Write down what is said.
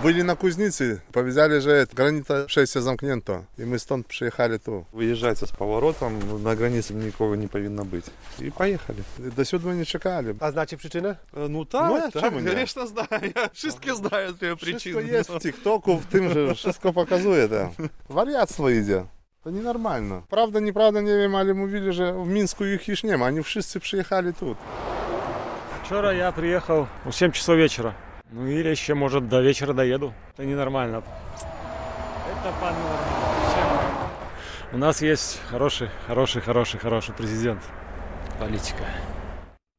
Были на Кузнице, powiedzieli, że granica przejścia zamknięto. I my stąd przyjechali tu. Выезжайте с поворотом, на границе никого не повинно быть. И поехали. Do siódmej nie czekali. A znacie przyczynę? Ну так, czemu nie? конечно, знаю. Wszystkie znają te Wszystko przyczyny. jest w TikToku, w tym, że wszystko pokazuje tam. Wariactwo idzie. To nienormalne. Prawda, nieprawda, nie wiem, ale mówili, że w Mińsku ich już nie ma. Oni wszyscy przyjechali tu. Вчера я приехал в 7 часов вечера. Ну или еще, может, до вечера доеду. Это ненормально. Это ненормально. У нас есть хороший президент. Политика.